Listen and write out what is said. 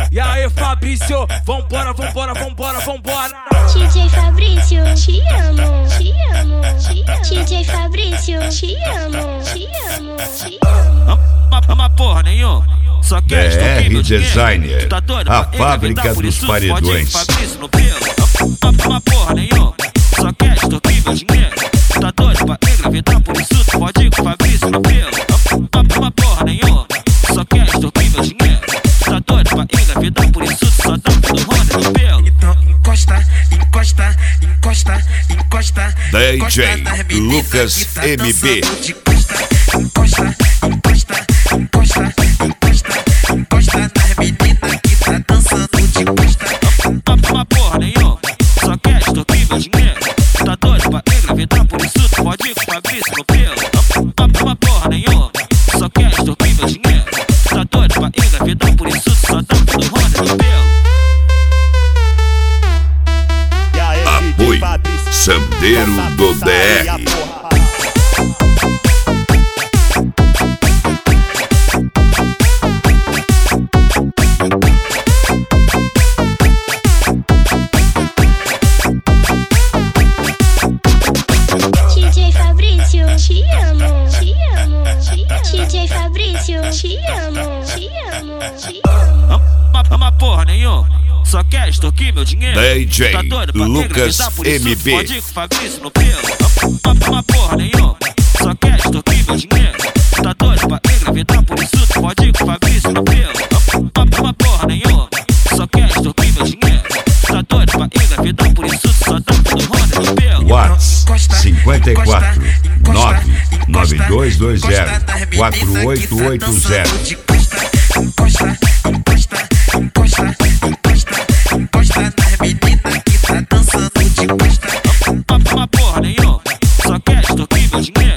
E aí, Fabrício, vambora, vambora, vambora, vambora. DJ Fabrício, te amo, te amo, te amo. DJ Fabrício, te amo, te amo, te amo. Ama porra nenhuma, só quer extorquir meu dinheiro. Designer, Tá doido a pra fábrica por dos isso, paredões. Fabrício no pelo. Ama porra nenhuma, só quer extorquir meu dinheiro. Tá doido pra engravidar, por isso tu pode ir com Fabrício no pelo. Ama porra nenhuma, só quer extorquir meu dinheiro. Tá doido pra engravidar, por isso tu só tá todo roda no pelo. Então encosta, encosta, encosta, encosta. DJ Lucas MB. Encosta, encosta, encosta, encosta, encosta nas meninas que tá dançando de costa. Ama porra nenhuma, só quer extorquir meu dinheiro. Tá doido pra engravidar, por isso tu pode ir com Fabrício no pelo. Ama porra nenhuma, só quer extorquir meu dinheiro. Tá doido pra engravidar, por isso tu só tá todo roda no pelo. Apoio Sandeiro do DR. DJ Fabrício, te amo, te amo, te amo. DJ Fabrício, te amo, te amo, te amo. Ama porra nenhuma, só quer extorquir meu dinheiro. DJ Tá doido pra Lucas engravidar, por isso tu MB. pode ir com Fabrício no pelo. Ama porra nenhuma, só quer extorquir meu dinheiro. Tá doido pra engravidar, por isso tu pode ir com Fabrício no pelo. Ama porra nenhuma, só quer extorquir meu dinheiro. Tá doido pra engravidar, por isso tu só tá todo roda no pelo. WhatsApp 54 99220 4880. Encosta, encosta, encosta, encosta, encosta nas meninas que tá dançando de costa. Ama porra nenhuma, só quer extorquir meu dinheiro.